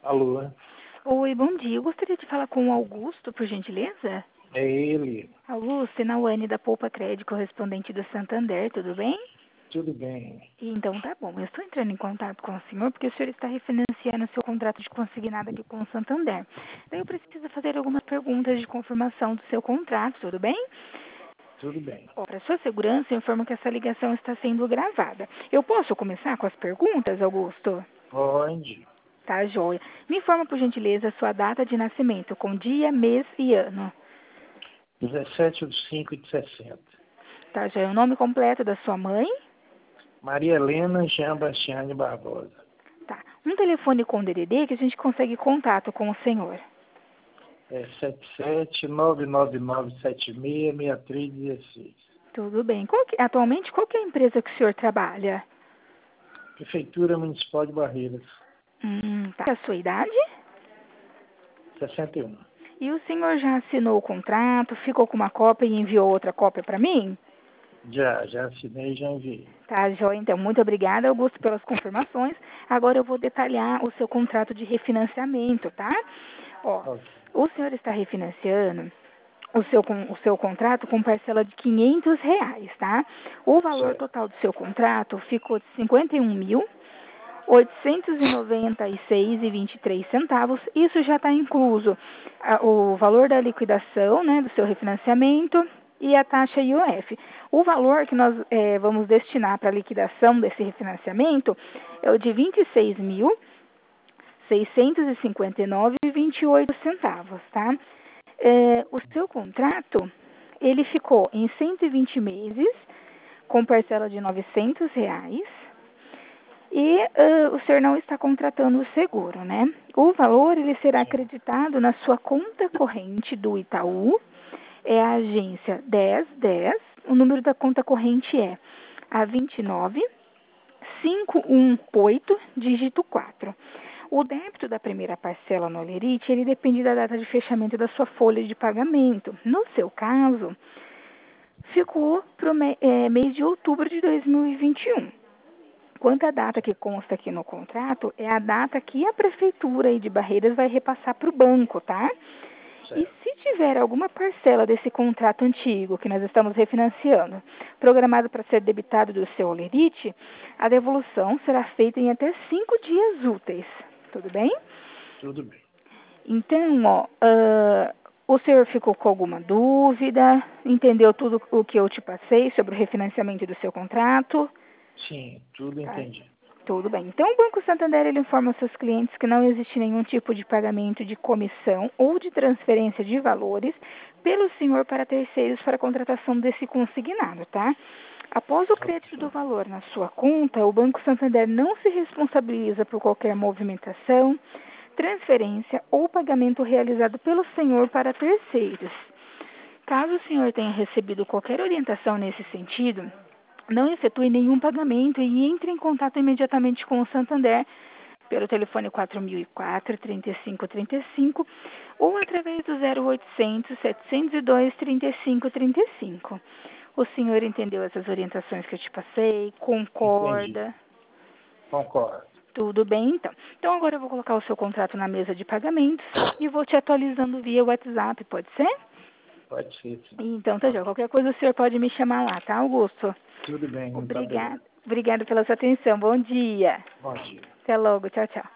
Alô, né? Oi, bom dia. Eu gostaria de falar com o Augusto, por gentileza. É ele. Augusto, Nauane da Poupa Crédito, correspondente do Santander, tudo bem? Tudo bem. Então tá bom. Eu estou entrando em contato com o senhor porque o senhor está refinanciando o seu contrato de consignado aqui com o Santander. Daí eu preciso fazer algumas perguntas de confirmação do seu contrato, tudo bem? Tudo bem. Para sua segurança, eu informo que essa ligação está sendo gravada. Eu posso começar com as perguntas, Augusto? Pode. Tá, joia. Me informa, por gentileza, a sua data de nascimento, com dia, mês e ano. 17/5/60. Tá, joia. O nome completo da sua mãe? Maria Helena Jean Bastiane Barbosa. Tá. Um telefone com DDD que a gente consegue contato com o senhor. É 77-99976-6316. Tudo bem. Atualmente, qual que é a empresa que o senhor trabalha? Prefeitura Municipal de Barreiras. Tá. A sua idade? 61. E o senhor já assinou o contrato, ficou com uma cópia e enviou outra cópia para mim? Já assinei e já enviei. Tá, joia. Então, muito obrigada, Augusto, pelas confirmações. Agora eu vou detalhar o seu contrato de refinanciamento, tá? Ó, Ok. o senhor está refinanciando o seu contrato com parcela de R$ 500, tá? O valor Certo. total do seu contrato ficou de R$ 51.896,23. Isso já está incluso o valor da liquidação, né, do seu refinanciamento e a taxa IOF. O valor que nós vamos destinar para a liquidação desse refinanciamento é o de R$ 26.659,28, tá? O seu contrato, ele ficou em 120 meses, com parcela de R$ 900, e o senhor não está contratando o seguro, né? O valor, ele será Sim. acreditado na sua conta corrente do Itaú, é a agência 1010, o número da conta corrente é a 29518, dígito 4. O débito da primeira parcela no Olerite, ele depende da data de fechamento da sua folha de pagamento. No seu caso, ficou para o mês de outubro de 2021. Quanto à data que consta aqui no contrato, é a data que a Prefeitura aí de Barreiras vai repassar para o banco, tá? Certo. E se tiver alguma parcela desse contrato antigo que nós estamos refinanciando, programado para ser debitado do seu Olerite, a devolução será feita em até 5 dias úteis. Tudo bem? Tudo bem. Então, o senhor ficou com alguma dúvida? Entendeu tudo o que eu te passei sobre o refinanciamento do seu contrato? Sim, tudo Tá. entendi. Tudo bem. Então, o Banco Santander ele informa aos seus clientes que não existe nenhum tipo de pagamento de comissão ou de transferência de valores pelo senhor para terceiros para a contratação desse consignado, tá? Após o crédito do valor na sua conta, o Banco Santander não se responsabiliza por qualquer movimentação, transferência ou pagamento realizado pelo senhor para terceiros. Caso o senhor tenha recebido qualquer orientação nesse sentido, não efetue nenhum pagamento e entre em contato imediatamente com o Santander pelo telefone 4004-3535 ou através do 0800-702-3535. O senhor entendeu essas orientações que eu te passei? Entendi. Concorda? Concordo. Tudo bem, então. Então agora eu vou colocar o seu contrato na mesa de pagamentos e vou te atualizando via WhatsApp, pode ser? Pode ser, sim. Então, tá, João. Qualquer coisa o senhor pode me chamar lá, tá, Augusto? Tudo bem, muito obrigado. Obrigada. Obrigada pela sua atenção. Bom dia. Bom dia. Até logo. Tchau, tchau.